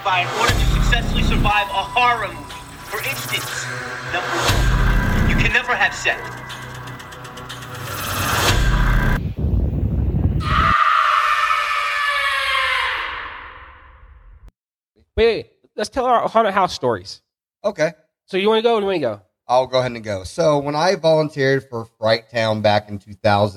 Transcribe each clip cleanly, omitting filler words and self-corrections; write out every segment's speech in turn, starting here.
by in order to successfully survive a horror movie. For instance, number 1, you can never have sex. Wait. Let's tell our haunted house stories. Okay. So you want to go or do you want to go? I'll go ahead and go. So when I volunteered for Fright Town back in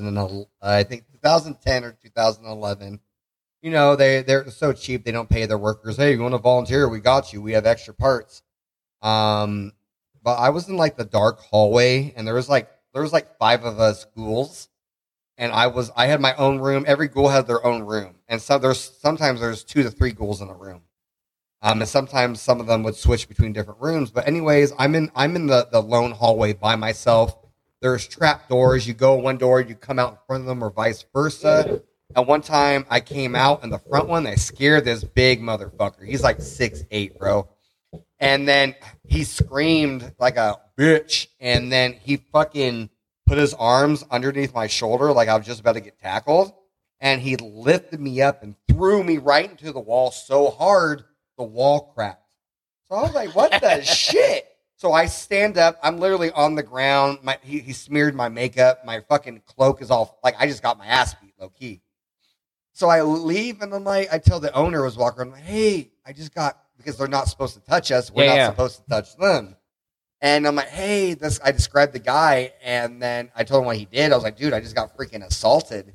2010 or 2011, you know, they're so cheap they don't pay their workers. Hey, you want to volunteer? We got you. We have extra parts. But I was in like the dark hallway, and there was like 5 of us ghouls, and I had my own room. Every ghoul had their own room, and sometimes there's 2 to 3 ghouls in a room. And sometimes some of them would switch between different rooms. But anyways, I'm in the lone hallway by myself. There's trap doors. You go one door, you come out in front of them, or vice versa. And one time I came out in the front one. I scared this big motherfucker. He's like 6'8", bro. And then he screamed like a bitch. And then he fucking put his arms underneath my shoulder like I was just about to get tackled. And he lifted me up and threw me right into the wall so hard the wall cracked. So I was like, what the shit? So I stand up. I'm literally on the ground. He smeared my makeup. My fucking cloak is all, like, I just got my ass beat, low key. So I leave, and then I tell the owner was walking around, hey, I just got, because they're not supposed to touch us. We're not supposed to touch them. And I'm like, hey, I described the guy, and then I told him what he did. I was like, dude, I just got freaking assaulted.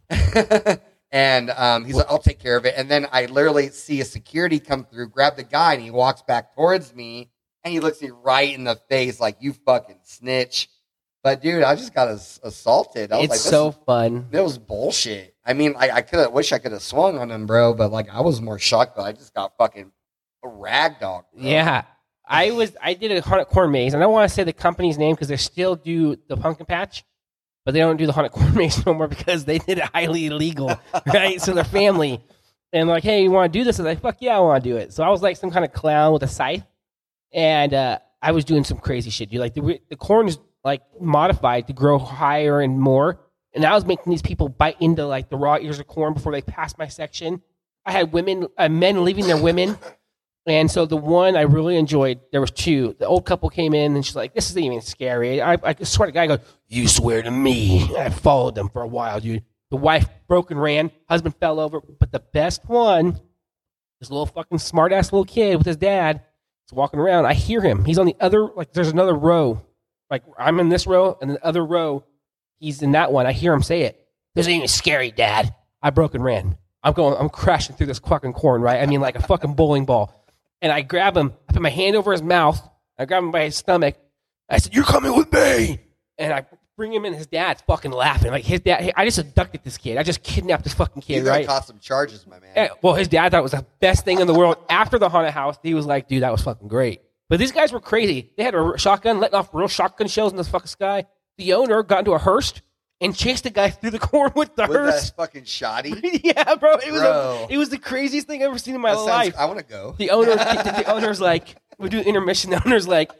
And he's like, I'll take care of it. And then I literally see a security come through, grab the guy, and he walks back towards me, and he looks me right in the face like, you fucking snitch. But, dude, I just got assaulted. I was it's so fun. It was bullshit. I mean, I wish I could have swung on him, bro, but, like, I was more shocked that I just got fucking a rag dog, bro. Yeah. I did a haunted corn maze, and I don't want to say the company's name because they still do the pumpkin patch. But they don't do the haunted corn maze no more because they did it highly illegal, right? So their family, and like, hey, you want to do this? I was like, fuck yeah, I want to do it. So I was like some kind of clown with a scythe, and I was doing some crazy shit, dude. Like the corn is like modified to grow higher and more, and I was making these people bite into like the raw ears of corn before they passed my section. I had men leaving their women. And so the one I really enjoyed, there was 2. The old couple came in, and she's like, this isn't even scary. I swear to God, I go, you swear to me. And I followed them for a while, dude. The wife broke and ran. Husband fell over. But the best one, this little fucking smart-ass little kid with his dad is walking around. I hear him. He's on the other, like, there's another row. Like, I'm in this row, and the other row, he's in that one. I hear him say it. This ain't even scary, Dad. I broke and ran. I'm crashing through this fucking corn, right? I mean, like a fucking bowling ball. And I grab him. I put my hand over his mouth. I grab him by his stomach. I said, you're coming with me. And I bring him in. His dad's fucking laughing. Like, his dad, I just abducted this kid. I just kidnapped this fucking kid, right? You got some charges, my man. And, well, his dad thought it was the best thing in the world. After the haunted house, he was like, dude, that was fucking great. But these guys were crazy. They had a shotgun, letting off real shotgun shells in the fucking sky. The owner got into a hearse and chased the guy through the corn with the hearse. That fucking shoddy? Yeah, bro. It was the craziest thing I've ever seen in my life. I want to go. The owner's like, we do intermission. The owner's like,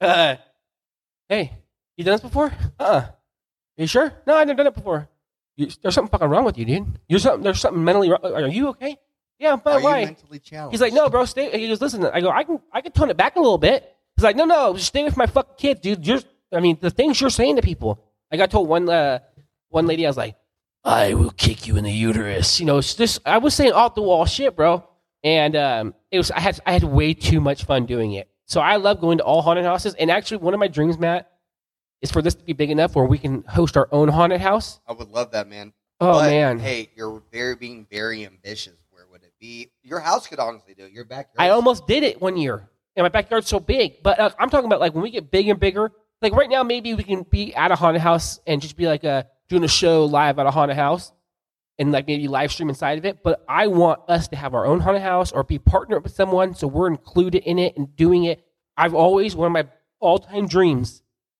hey, you done this before? Are you sure? No, I've never done it before. There's something fucking wrong with you, dude. There's something mentally wrong. Are you okay? Yeah, but why? You mentally challenged? He's like, no, bro, stay. He goes, listen. I go, I can tone it back a little bit. He's like, no, just stay with my fucking kids, dude. The things you're saying to people. I got told one lady, I was like, I will kick you in the uterus. You know, it's just, I was saying off the wall shit, bro. And I had way too much fun doing it. So I love going to all haunted houses. And actually, one of my dreams, Matt, is for this to be big enough where we can host our own haunted house. I would love that, man. Oh, man. Hey, you're being very ambitious. Where would it be? Your house could honestly do it. Your backyard. I almost did it one year. And my backyard's so big. But I'm talking about like when we get bigger and bigger. Like right now, maybe we can be at a haunted house and just be like doing a show live at a haunted house and like maybe live stream inside of it. But I want us to have our own haunted house or be partnered with someone so we're included in it and doing it. I've always, one of my all-time dreams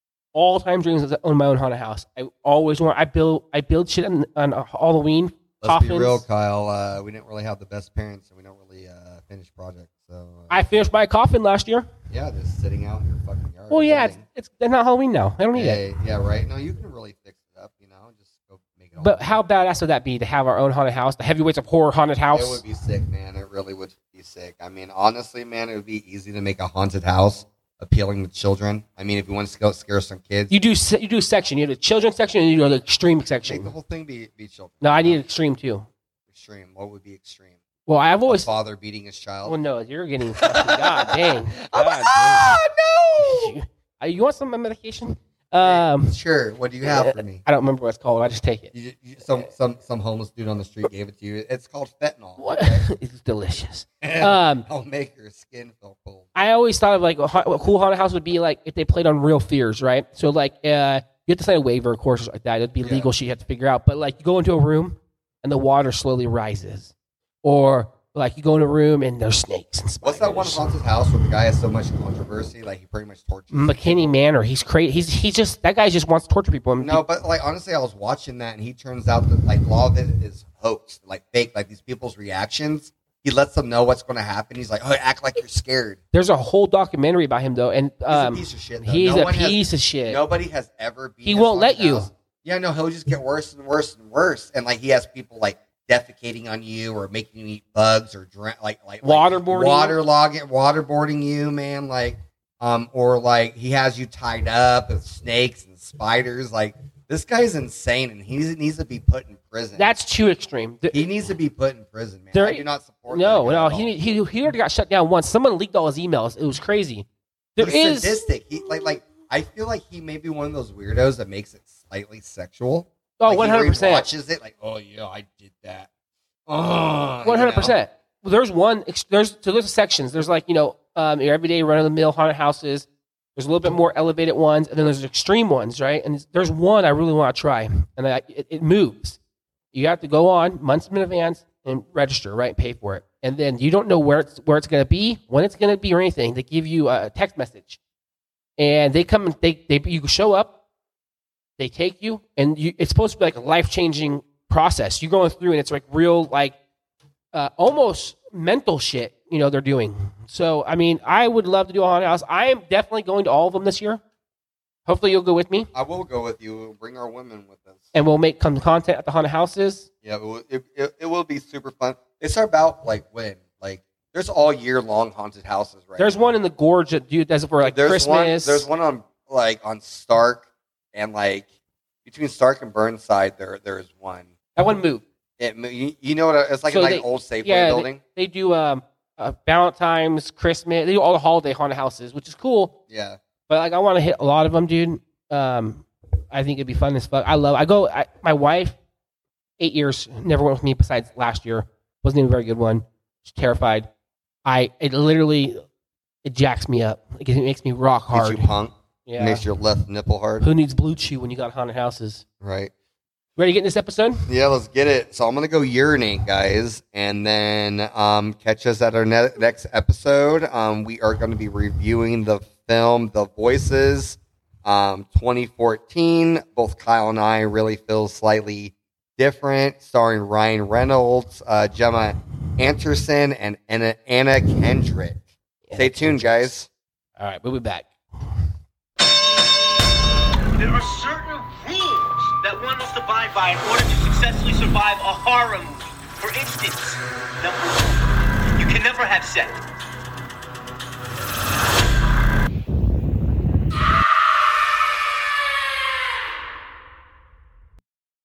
is to own my own haunted house. I build shit on Halloween. Let's coffins. be real, Kyle. We didn't really have the best parents, and we don't really finish projects. So I finished my coffin last year. Yeah, just sitting out in your fucking yard. Well, yeah, it's not Halloween now. I don't need it. Yeah, right. No, you can really fix it up. You know, just go make make it. A But how badass would that be to have our own haunted house, the Heavyweights of Horror haunted house? It would be sick, man. It really would be sick. I mean, honestly, man, it would be easy to make a haunted house appealing to children. I mean, if you want to scare some kids, You do a section. You have the children's section and you do the extreme make the section. whole thing be children. No, I need extreme too. Extreme. What would be extreme? Well, I've A always. father beating his child. Well, no, you're getting fucking. God dang. I'm God like, oh dang. You want some medication? no! Sure. What do you have for me? I don't remember what it's called. I just take it. Some homeless dude on the street gave it to you. It's called fentanyl. What? It's delicious. I'll make your skin feel cold. I always thought of like a cool haunted house would be like if they played on Real Fears, right? So like you have to sign a waiver, of course, like that. It'd be legal shit you have to figure out. But like you go into a room and the water slowly rises, or like you go in a room and there's snakes and spiders. What's that one haunted house where the guy has so much controversy? Like he pretty much tortures. McKinney Manor. He's crazy. He's just that guy just wants to torture people. No, but like honestly, I was watching that, and he turns out that like a lot of it is hoax, like fake. Like these people's reactions, he lets them know what's going to happen. He's like, "Oh, act like you're scared." There's a whole documentary about him though, and He's a piece of shit. Though. he's No a one piece of shit. Nobody has ever. Been He won't let you. Yeah, no, he'll just get worse and worse and worse, and like he has people like defecating on you or making you eat bugs or waterboarding you, man. Like, or like he has you tied up with snakes and spiders. Like this guy's insane, and he needs to be put in prison. That's too extreme. He needs to be put in prison, man. There- I do not support. No, that guy no, at all. he already got shut down once. Someone leaked all his emails. It was crazy. He's sadistic. He like I feel like he may be one of those weirdos that makes it slightly sexual. Oh, Like, he 100%. watches it like, oh yeah, I did that. 100%. There's one. There's sections. There's like your everyday run of the mill haunted houses. There's a little bit more elevated ones, and then there's extreme ones, right? And there's one I really want to try, and it moves. You have to go on months in advance and register, right? Pay for it, and then you don't know where it's going to be, when it's going to be, or anything. They give you a text message, and they come and you show up, they take you, and it's supposed to be like a life-changing process. You're going through, and it's like real, like almost mental shit. They're doing. So, I mean, I would love to do a haunted house. I am definitely going to all of them this year. Hopefully, you'll go with me, I will go with you. We'll bring our women with us. and we'll make some content at the haunted houses. Yeah, it will be super fun. It's about like when there's all year long haunted houses, right? There's one in the gorge that does it for like Christmas. There's one on Stark and like between Stark and Burnside. There's one. That one moved. You know what? It's like So an old Safeway building. They do Valentine's, Christmas. They do all the holiday haunted houses, which is cool. Yeah. But like, I want to hit a lot of them, dude. I think it'd be fun as fuck. My wife, 8 years, never went with me besides last year. Wasn't even a very good one. She's terrified. It jacks me up. It makes me rock hard. Gets you punk. Yeah. Makes your left nipple hard. Who needs Blue Chew when you got haunted houses? Right. Ready to get in this episode? Yeah, let's get it. So I'm gonna go urinate, guys, and then catch us at our next episode. We are going to be reviewing the film The Voices, 2014. Both Kyle and I really feel slightly different, starring Ryan Reynolds, Gemma Anderson, and Anna Kendrick. Stay tuned, guys. All right, we'll be back. There are certain rules that one must abide by in order to successfully survive a horror movie. For instance, number one, you can never have sex.